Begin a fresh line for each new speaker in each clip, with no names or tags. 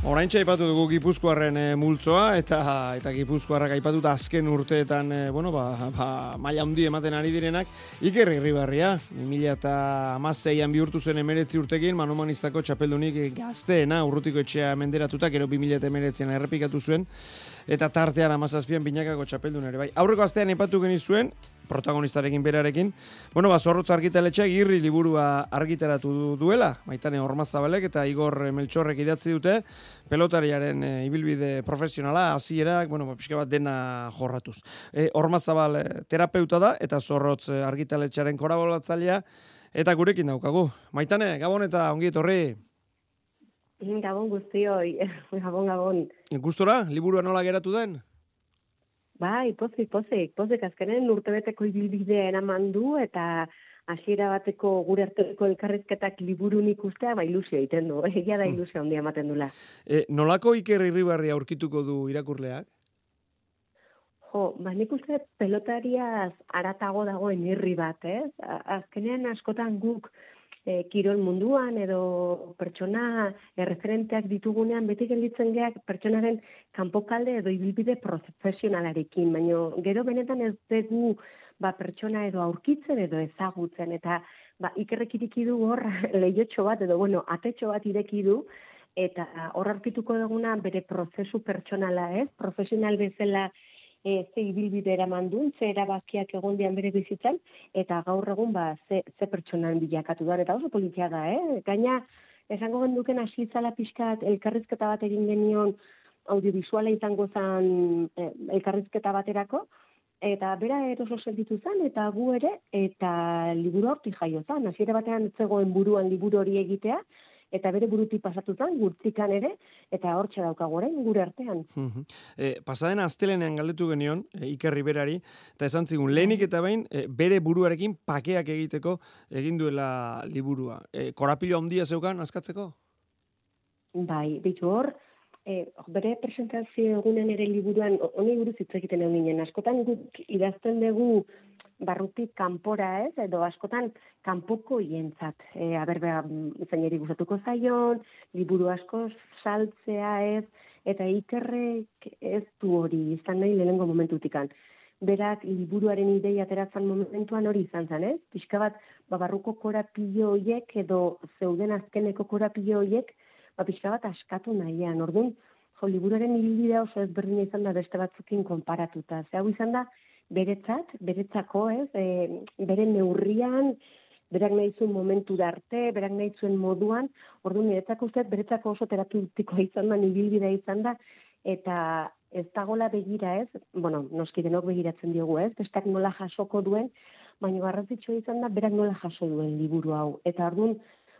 Oraintxe aipatu dugu Gipuzkoarren multzoa eta Gipuzkoarrak aipatuta azken urteetan maila handi ematen ari direnak Iker Irribarria 2016an bihurtu zen 19 urtekin Manomanistako txapeldunik gazteena Urrutiko etxea menderatuta, gero 2019an errepikatu zuen eta tartean 17an binakako txapeldun ere bai. Aurreko astean aipatu genizuen protagonistarekin berarekin. Zorrotz argitaletxeak Irri liburua argitaratu duela. Maitane Ormazabalek eta Igor Meltxorrek idatzi dute pelotariaren ibilbide profesionala, hasierak, pixka bat dena jorratuz. Ormazabal terapeuta da eta Zorrotz argitaletxearen kolaboratzailea eta gurekin daukagu. Maitane, Gabon eta ongi etorri.
Gabon guztioi, gabon.
Gustora, liburua nola geratu den?
Bai, pozik, azkenen urtebeteko ibilbidea eraman du eta hasiera bateko gure arteko elkarrizketak liburun ikustea, ilusio egiten du, egia da ilusio handia ematen dula.
Nolako Iker Irribarria aurkituko du irakurleak?
Nik uste pelotariaz aratago dagoen irri bat, ez? Azkenean askotan guk kirol munduan edo pertsona erreferenteak ditugunean beti gelditzen geak pertsonaren kanpokalde edo ibilbide profesionalarekin, baina gero benetan ez dugu pertsona edo aurkitzen edo ezagutzen, eta Ikerrek ireki du hor lehiotxo bat edo atetxo bat ireki du, eta hor aurkituko duguna bere prozesu pertsonala, ez? Profesional bezala ze ibilbide eraman duen, ze erabakiak egondian bere bizitzan, eta gaur egun ze pertsonan bilakatu da, eta oso politia da, Gaina, esango genduken hasi zala pixkat elkarrizketa bat egin genion audiovisuala izango zen elkarrizketa baterako, eta bera eroso sentitu zen, eta gu ere, eta liburu hortik jaio zen. Hasiera batean zegoen buruan liburu hori egitea, eta bere burutik pasatu zen, gurtzikan ere, eta hortxe daukagu orain gure artean.
Pasadena astelenean galdetu genion, Iker Riberari, eta esan zigun, lehenik eta behin, bere buruarekin pakeak egiteko egin duela liburua. Korapilo handia zeukan askatzeko?
Bai, bitu hor, bere presentazio egunen ere liburuan, honi buruz hitz egiten egon ginen, askotan guk idazten dugu barrutik kanpora, ez, edo askotan kanpoko hientzat. Zaineri gustatuko zaion, liburu asko saltzea, ez, eta Ikerrek ez du hori izan nahi lehenengo momentutikan. Berak liburuaren ideia ateratzen momentuan hori izan zen, ez? Pixka bat, barruko korapilo horiek edo zeuden azkeneko korapilo horiek, pixka bat askatu nahian. Orduan, liburuaren ibilbidea oso ezberdina izan da beste batzukin konparatuta. Hau izan da, beretzako, ez, bere neurrian, berak nahi zuen momentu arte, berak nahi zuen moduan, orduan niretzako usteet beretzako oso terapeutikoa izan da, ibilbidea izan da, eta ez dagoela begira, ez, noski denok begiratzen diogu, ez, bestak nola jasoko duen, baina garrantzitsua izan da, berak nola jaso duen liburu hau, eta orduan,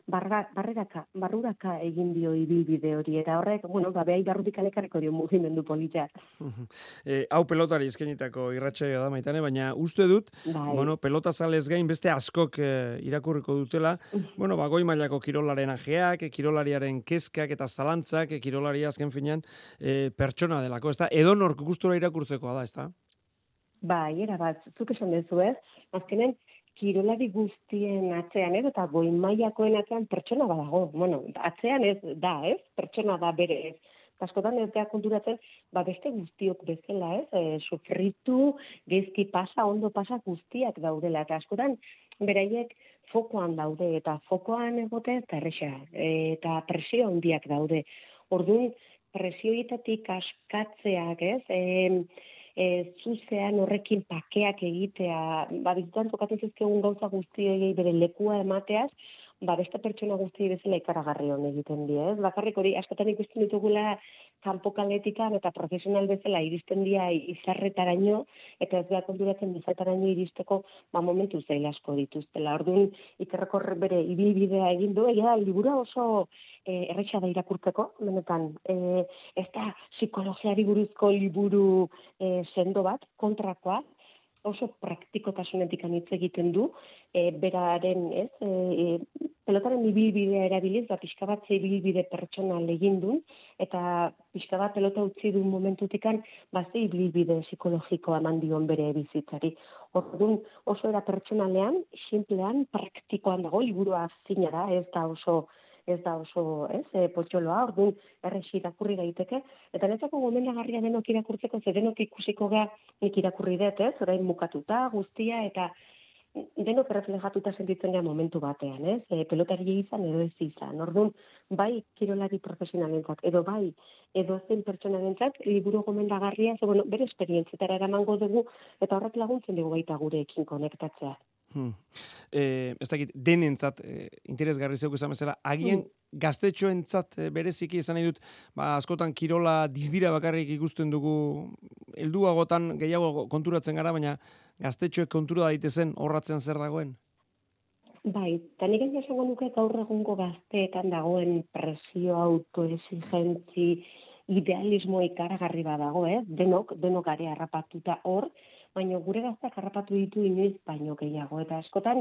barruraka egin dio ibilbide hori, eta horrek, behai barrutik alekarreko dio mugimendu politia.
Hau pelotari eskenitako irratsaioa da, Maitane, baina uste dut, pelotazalez gain beste askok irakurriko dutela, goi mailako kirolaren ajeak, kirolariaren kezkak eta zalantzak, kirolaria azken finean pertsona delako, ez da? Edonork gustura irakurtzekoa da, ez da?
Bai, erabat, zuk esan dezu, ez? Azkenen, kirolari guztien atzean, eta goi mailakoen atzean pertsona badago. Atzean ez da, ez? Pertsona da bere, ez? Askotan ez da konturatzen, beste guztiok bezala, ez? Sufritu, gezki pasa, ondo pasa guztiak daudela. Eta askotan, beraiek fokoan daude, eta fokoan egote eta erresa, eta presio handiak daude. Orduan, presioietatik askatzeak, ez? Zuzean horrekin pakeak egitea, bizitzan tokatzen zizkegun gauza guztiei bere lekua emateaz, beste pertsona guztiei bezala ikaragarri hon egiten die, ez? Bakarrik hori, askotan ikusten ditugula kanpokaletikan eta profesional bezala iristen dira izarretaraino, eta ez da konturatzen izarretaraino iristeko momentu zail asko dituztela. Orduan, Ikerrek bere ibilbidea egin du, liburua oso erretxa da irakurtzeko, benetan, ez da psikologiari buruzko liburu sendo bat, kontrakoa, oso praktikotasunetik hitz egiten du, beraren, ez, pelotaren ibilbidea erabiliz, pixka bat ze ibilbide pertsonal egin duen, eta pixka bat pelota utzi duen momentutikan, ze ibilbide psikologikoa eman dion bere bizitzari. Orduan, oso era pertsonalean, simplean, praktikoan dago, liburua zina da, ez da oso ez da oso, potxoloa, orduan errexi irakurri daiteke, eta netzako gomendagarria denok irakurtzeko, ze denok ikusiko ga nik irakurri dut, orain bukatuta, guztia, eta denok erreflejatuta sentitzen gara momentu batean, pelotaria izan edo ez izan. Orduan, bai kirolari profesionalentzat, edo bai edozein pertsonarentzat liburu gomendagarria, bere esperientzietara eramango dugu, eta horrek laguntzen dugu baita gurekin konektatzea.
Ez dakit, denentzat interesgarri zeuk esan bezala, agian gaztetxoentzat bereziki esan nahi dut, askotan kirola dizdira bakarrik ikusten dugu, helduagotan gehiago konturatzen gara, baina gaztetxoek kontura daitezen horratzen zer dagoen?
Bai, eta nik esango nuke gaur egungo gazteetan dagoen presio, autoexigentzi, idealismo ikaragarri badago, denok gare harrapatuta hor, baina gure gazteak harrapatu ditu inoiz baino gehiago. Eta askotan,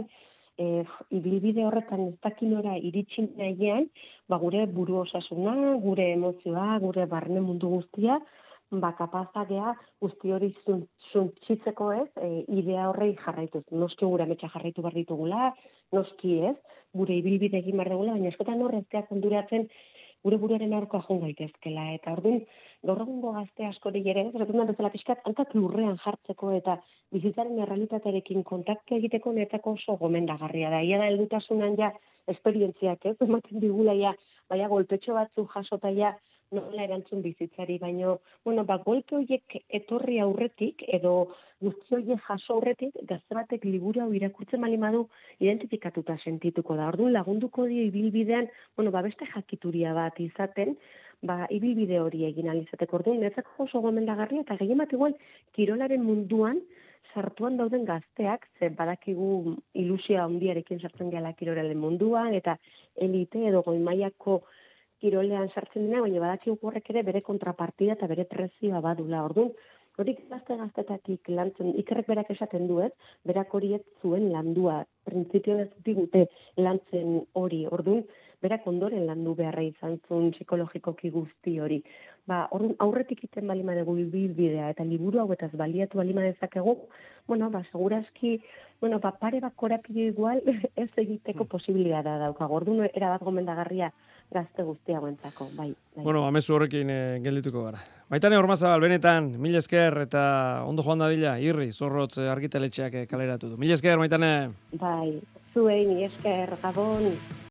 ibilbide horretan ez dakinora iritsi nahian, gure buru osasuna, gure emozioa, gure barne mundu guztia, kapazagea guzti hori zuntzitzeko idea horrei jarraituz. Noski gure ametsa jarraitu behar ditugula, noski gure ibilbide egin behar dugula, baina askotan horreztea konturatzen gure buruaren aurkoa joan gaitezkela. Eta orduan, gaur egungo gazte askori ere, zerretunan bezala pixkat, hankak lurrean jartzeko eta bizitzaren errealitatearekin kontaktu egiteko netzako oso gomendagarria da. Ia da heldutasunan ja esperientziak ematen digula baina golpetxo batzu jasota nola erantzun bizitzari, baino, golpe horiek etorri aurretik, edo guzti horiek jaso aurretik, gazte batek liburu hau irakurtzen bali badu identifikatuta sentituko da. Orduan lagunduko dio ibilbidean, beste jakituria bat izaten, ibilbide hori egin alizateko. Orduan, netzako oso gomendagarria, eta gehien bat igual, kirolaren munduan, sartuan dauden gazteak, ze badakigu ilusia handiarekin sartzen gela kirolaren munduan, eta elite edo goi mailako kirolean sartzen dena, baina badakigu horrek ere bere kontrapartida eta bere prezioa badula. Orduan, horik gaztetatik lantzen, ikerrek berak esaten du, berak horiek zuen landua, printzipioan ez digute lantzen hori. Orduan, berak ondoren landu beharra izan zuen psikologikoki guzti hori. Orduan, aurretik iten balima dugu ibilbidea eta liburu hauetaz baliatu balima dezakegu, segurazki, pare bat korapio igual ez egiteko posibilitatea daukagu. Orduan, erabat gomendagarria gazte guztia guentzako, bai.
Amezu horrekin geldituko gara. Maitane Ormazabal, benetan, mil esker eta ondo joan dadila, irri, zorrotz argitaletxeak kaleratu du. Mil esker, Maitane.
Bai, zuei, mil esker, Gabon.